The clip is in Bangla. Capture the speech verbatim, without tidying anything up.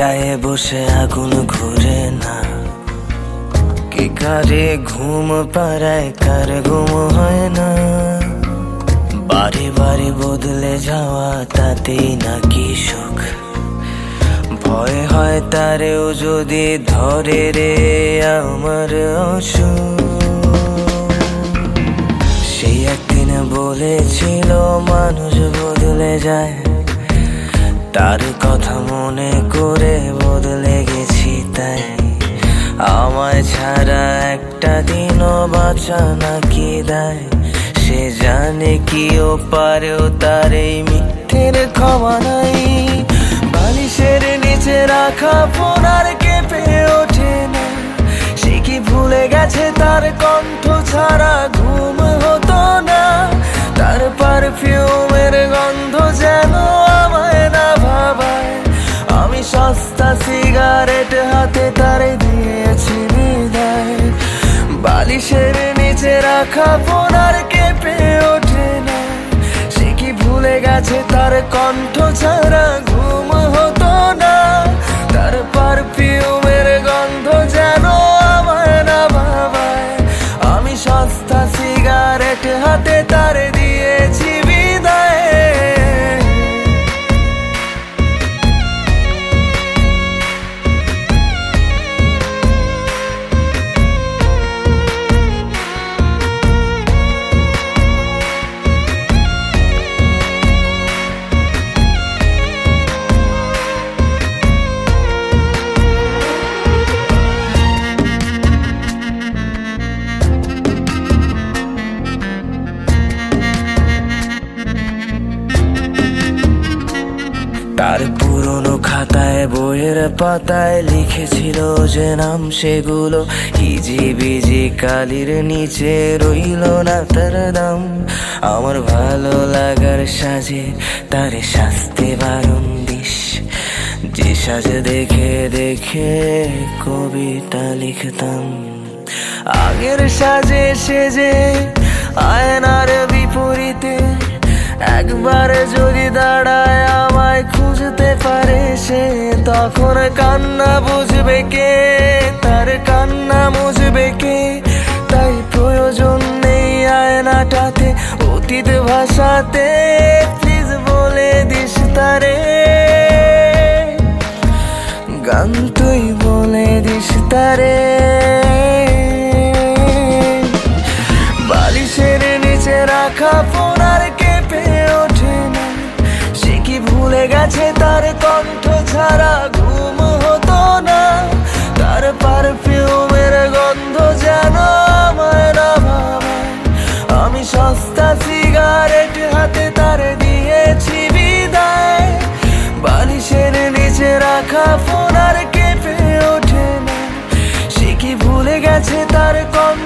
গায়ে বসে আগুন ঘুরে না, কে কারে ঘুম পাড়ায় কার ঘুম হয় না। বারে বারে বদলে যাওয়া তাতেই নাকি সুখ, ভয় হয় তারেও যদি ধরে রে আমার অসুখ। সেই একদিন বলেছিল মানুষ বদলে যায়, তার কথা মনে করে বদলে গেছি তাই। আমায় ছাড়া একটা দিনও বাঁচা নাকি দায়, সে জানে কি ও পারেও তার এই মিথ্যের ক্ষমা নাই। বালিশের নিচে রাখা ফোন আর কেঁপে ওঠে না, সে কি ভুলে গেছে তার কণ্ঠ ছাড়া ঘুম হতো না। তার পারফিউমের গন্ধ যেন আমায় না ভাবায়, আমি সস্তা সিগারেট হাতে তারে দিয়েছি বিদায়। বালিশের নিচে রাখা ফোন আর কেঁপে ওঠে না, সে কি ভুলে গেছে তার কণ্ঠ ছাড়া ঘুম হতো না। তার পারফিউমের গন্ধ যেন আমায় না ভাবায়, আমি সস্তা সিগারেট হাতে তারে দিয়েছি বিদায়। তার পুরনো খাতায় বইয়ের পাতায় লিখেছিল যে নাম, সেগুলো হিজি বিজি কালির নিচে রইল না তার দাম। আমার ভালো লাগার সাজে তারে শাস্তি বারণ দিস, যে সাজে দেখে দেখে কবিতা লিখতাম। আগের সাজে সেজে আয়নার বিপরীতে একবার যদি দাঁড়ায় আমায় খুঁজতে পারে সে, তখন কান্না বুঝবে কে, তার কান্না মুছবে কে। তাই প্রয়োজন নেই আয়নাটাতে অতীত ভাষাতে, প্লিজ বলে দিস তারে গান, তুই বলে দিস তারে। বালিশের নিচে রাখা ফোন আর কেঁপে ওঠে না, সে কি ভুলে গেছে তার কণ্ঠ ছাড়া ঘুম হতো না। তার পারফিউমের গন্ধ যেন আমায় না ভাবায়, আমি সস্তা সিগারেট হাতে তারে দিয়েছি বিদায়। বালিশের নিচে রাখা ফোন আর কেঁপে ওঠে না, সে কি ভুলে গেছে তার কণ্ঠ